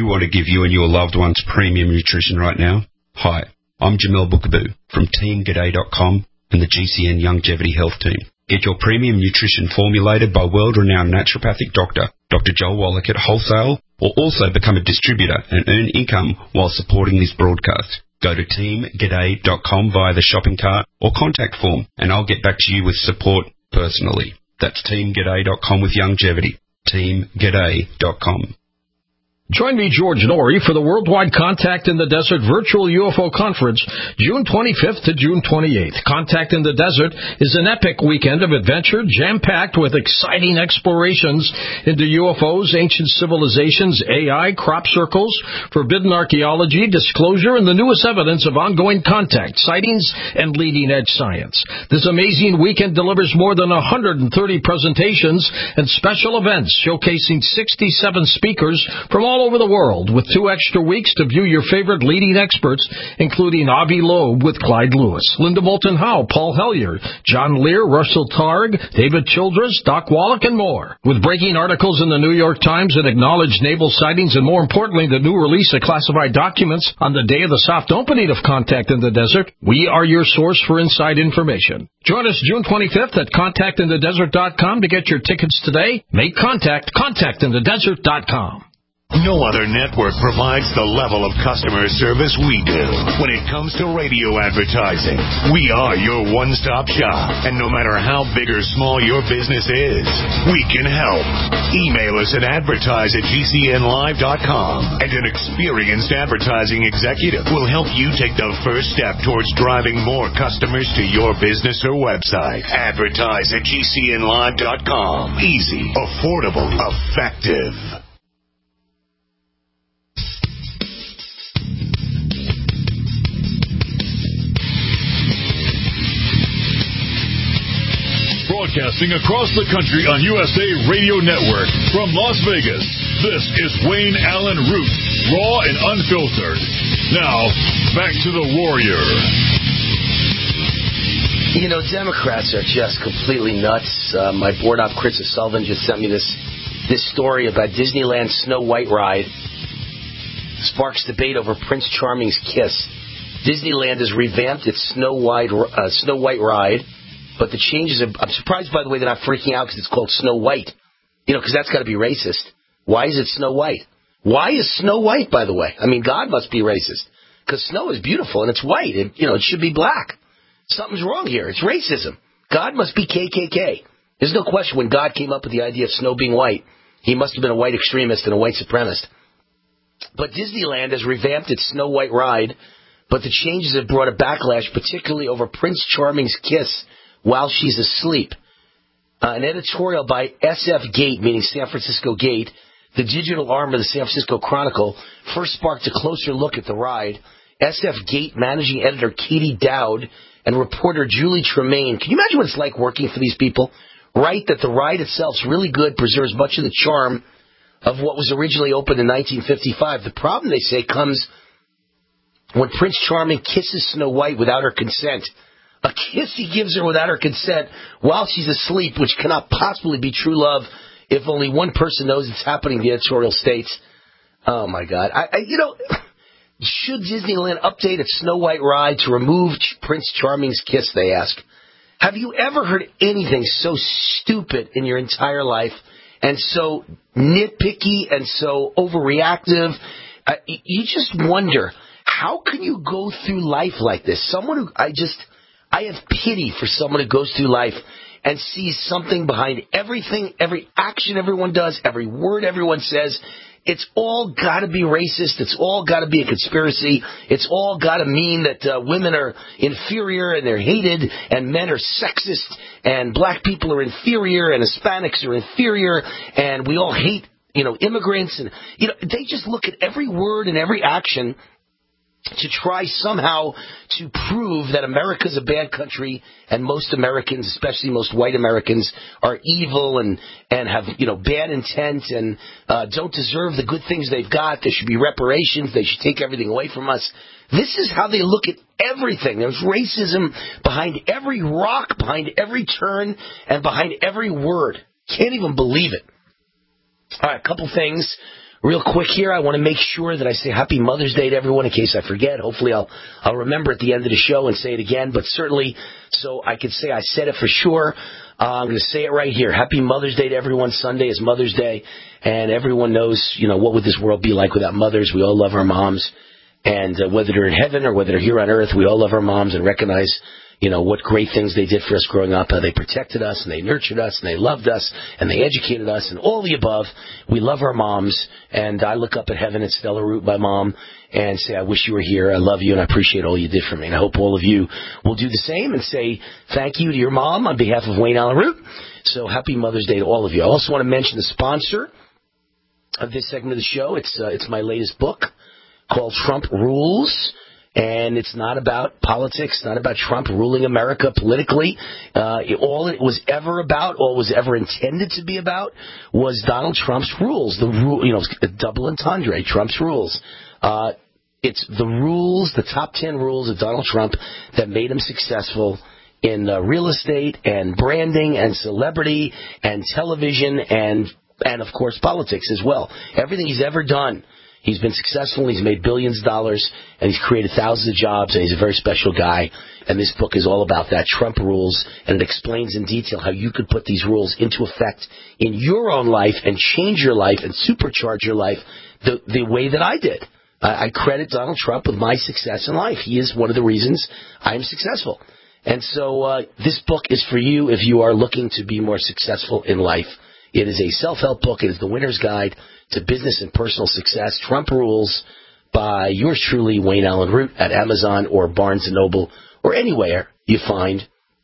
want to give you and your loved ones premium nutrition right now? Hi, I'm Jamel Bookaboo from team g'day dot com and the G C N Longevity Health Team. Get your premium nutrition formulated by world-renowned naturopathic doctor, Doctor Joel Wallach at wholesale, or also become a distributor and earn income while supporting this broadcast. Go to team g'day dot com via the shopping cart or contact form, and I'll get back to you with support personally. That's team g'day dot com with longevity. team g'day dot com. Join me, George Norrie, for the Worldwide Contact in the Desert Virtual U F O Conference, June twenty-fifth to June twenty-eighth. Contact in the Desert is an epic weekend of adventure, jam-packed with exciting explorations into U F Os, ancient civilizations, A I, crop circles, forbidden archaeology, disclosure, and the newest evidence of ongoing contact, sightings, and leading-edge science. This amazing weekend delivers more than one hundred thirty presentations and special events showcasing sixty-seven speakers from all over the world, with two extra weeks to view your favorite leading experts, including Avi Loeb with Clyde Lewis, Linda Moulton Howe, Paul Hellyer, John Lear, Russell Targ, David Childress, Doc Wallach, and more. With breaking articles in the New York Times and acknowledged naval sightings, and more importantly, the new release of classified documents on the day of the soft opening of Contact in the Desert, we are your source for inside information. Join us June twenty-fifth at contact in the desert dot com to get your tickets today. Make contact, contact in the desert dot com. No other network provides the level of customer service we do when it comes to radio advertising. We are your one-stop shop, and no matter how big or small your business is, we can help. Email us at advertise at G C N live dot com, and an experienced advertising executive will help you take the first step towards driving more customers to your business or website. Advertise at G C N live dot com. Easy, affordable, effective. Broadcasting across the country on U S A Radio Network from Las Vegas, this is Wayne Allen Root, raw and unfiltered. Now, back to the Warrior. You know, Democrats are just completely nuts. Uh, my board op, Chris Sullivan, just sent me this this story about Disneyland's Snow White ride. Sparks debate over Prince Charming's kiss. Disneyland has revamped its Snow White uh, Snow White ride. But the changes are, I'm surprised, by the way, they're not freaking out because it's called Snow White. You know, because that's got to be racist. Why is it Snow White? Why is Snow White, by the way? I mean, God must be racist. Because snow is beautiful and it's white. It, you know, it should be black. Something's wrong here. It's racism. God must be K K K. There's no question when God came up with the idea of snow being white, he must have been a white extremist and a white supremacist. But Disneyland has revamped its Snow White ride, but the changes have brought a backlash, particularly over Prince Charming's kiss while she's asleep. Uh, an editorial by S F Gate, meaning San Francisco Gate, the digital arm of the San Francisco Chronicle, first sparked a closer look at the ride. S F Gate managing editor Katie Dowd and reporter Julie Tremaine. Can you imagine what it's like working for these people? Write that the ride itself's really good, preserves much of the charm of what was originally opened in nineteen fifty-five. The problem, they say, comes when Prince Charming kisses Snow White without her consent. A kiss he gives her without her consent while she's asleep, which cannot possibly be true love if only one person knows it's happening, the editorial states. Oh, my God. I, I, you know, should Disneyland update its Snow White ride to remove Prince Charming's kiss, they ask? Have you ever heard anything so stupid in your entire life and so nitpicky and so overreactive? Uh, you just wonder, how can you go through life like this? Someone who I just... I have pity for someone who goes through life and sees something behind everything, every action everyone does, every word everyone says. It's all got to be racist. It's all got to be a conspiracy. It's all got to mean that uh, women are inferior and they're hated, and men are sexist, and black people are inferior, and Hispanics are inferior, and we all hate, you know, immigrants. And you know, they just look at every word and every action to try somehow to prove that America's a bad country and most Americans, especially most white Americans, are evil and, and have, you know, bad intent and uh, don't deserve the good things they've got. There should be reparations. They should take everything away from us. This is how they look at everything. There's racism behind every rock, behind every turn, and behind every word. Can't even believe it. All right, a couple things. real quick here, I want to make sure that I say Happy Mother's Day to everyone in case I forget. Hopefully I'll I'll remember at the end of the show and say it again, but certainly so I could say I said it for sure. Uh, I'm going to say it right here. Happy Mother's Day to everyone. Sunday is Mother's Day, and everyone knows, you know, what would this world be like without mothers? We all love our moms, and uh, whether they're in heaven or whether they're here on earth, we all love our moms and recognize, you know, what great things they did for us growing up, how they protected us, and they nurtured us, and they loved us, and they educated us, and all the above. We love our moms, and I look up at heaven at Stella Root, my mom, and say, I wish you were here, I love you, and I appreciate all you did for me. And I hope all of you will do the same and say thank you to your mom on behalf of Wayne Allen Root. So happy Mother's Day to all of you. I also want to mention the sponsor of this segment of the show. It's, uh, it's my latest book called Trump Rules. And it's not about politics, not about Trump ruling America politically. Uh, it, all it was ever about, all it was ever intended to be about, was Donald Trump's rules. The rule, you know, double entendre, Trump's rules. Uh, it's the rules, the top ten rules of Donald Trump that made him successful in uh, real estate and branding and celebrity and television and, and of course, politics as well. Everything he's ever done. He's been successful, he's made billions of dollars, and he's created thousands of jobs, and he's a very special guy. And this book is all about that, Trump Rules, and it explains in detail how you could put these rules into effect in your own life and change your life and supercharge your life the, the way that I did. I, I credit Donald Trump with my success in life. He is one of the reasons I am successful. And so uh, this book is for you if you are looking to be more successful in life. It is a self-help book. It is the winner's guide to business and personal success. Trump Rules by yours truly, Wayne Allen Root, at Amazon or Barnes and Noble or anywhere you find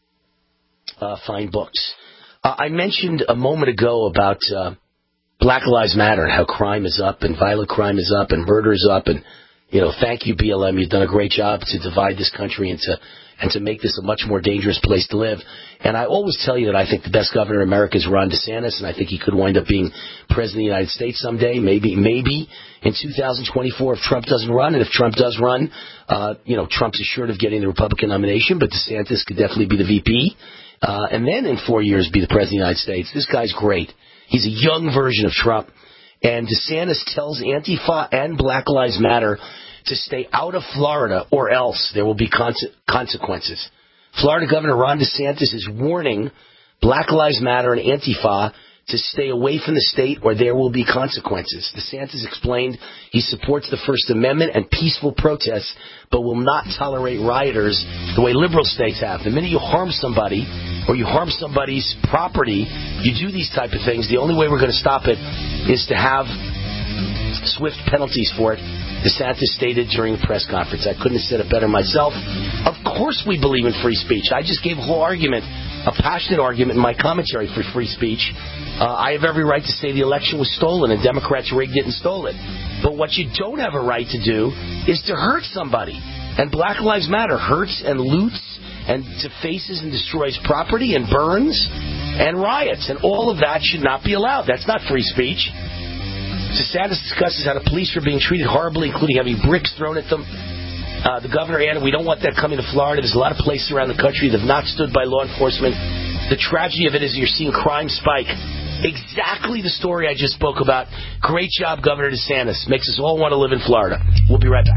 uh, find books. Uh, I mentioned a moment ago about uh, Black Lives Matter and how crime is up and violent crime is up and murder is up. And, you know, thank you, B L M. You've done a great job to divide this country into and to make this a much more dangerous place to live. And I always tell you that I think the best governor in America is Ron DeSantis, and I think he could wind up being president of the United States someday, maybe maybe in two thousand twenty-four if Trump doesn't run. And if Trump does run, uh, you know, Trump's assured of getting the Republican nomination, but DeSantis could definitely be the V P. Uh, and then in four years be the president of the United States. This guy's great. He's a young version of Trump. And DeSantis tells Antifa and Black Lives Matter to stay out of Florida or else there will be conse- consequences. Florida Governor Ron DeSantis is warning Black Lives Matter and Antifa to stay away from the state or there will be consequences. DeSantis explained he supports the First Amendment and peaceful protests, but will not tolerate rioters the way liberal states have. The minute you harm somebody or you harm somebody's property, you do these type of things. The only way we're going to stop it is to have swift penalties for it, DeSantis stated during a press conference. I couldn't have said it better myself. Of course we believe in free speech. I just gave a whole argument, a passionate argument in my commentary for free speech. Uh, I have every right to say the election was stolen and Democrats rigged it and stole it. But what you don't have a right to do is to hurt somebody. And Black Lives Matter hurts and loots and defaces and destroys property and burns and riots. And all of that should not be allowed. That's not free speech. DeSantis discusses how the police are being treated horribly, including having bricks thrown at them. Uh, the governor added, we don't want that coming to Florida. There's a lot of places around the country that have not stood by law enforcement. The tragedy of it is you're seeing crime spike. Exactly the story I just spoke about. Great job, Governor DeSantis. Makes us all want to live in Florida. We'll be right back.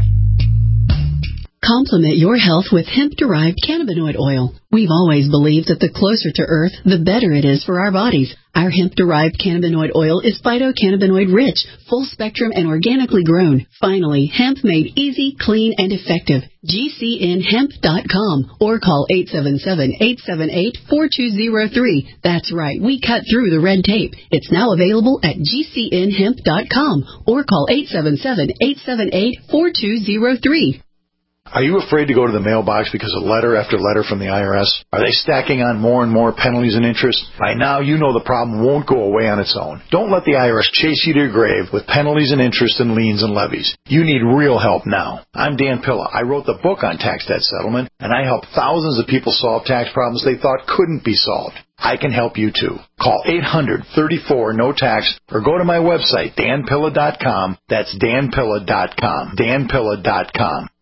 Complement your health with hemp-derived cannabinoid oil. We've always believed that the closer to Earth, the better it is for our bodies. Our hemp-derived cannabinoid oil is phytocannabinoid-rich, full-spectrum, and organically grown. Finally, hemp made easy, clean, and effective. G C N hemp dot com or call eight seven seven, eight seven eight, four two zero three. That's right, we cut through the red tape. It's now available at G C N hemp dot com or call eight seven seven, eight seven eight, four two zero three. Are you afraid to go to the mailbox because of letter after letter from the I R S? Are they stacking on more and more penalties and interest? By now, you know the problem won't go away on its own. Don't let the I R S chase you to your grave with penalties and interest and liens and levies. You need real help now. I'm Dan Pilla. I wrote the book on tax debt settlement, and I help thousands of people solve tax problems they thought couldn't be solved. I can help you too. Call eight hundred, thirty-four, no tax or go to my website, dan pilla dot com. That's dan pilla dot com. dan pilla dot com.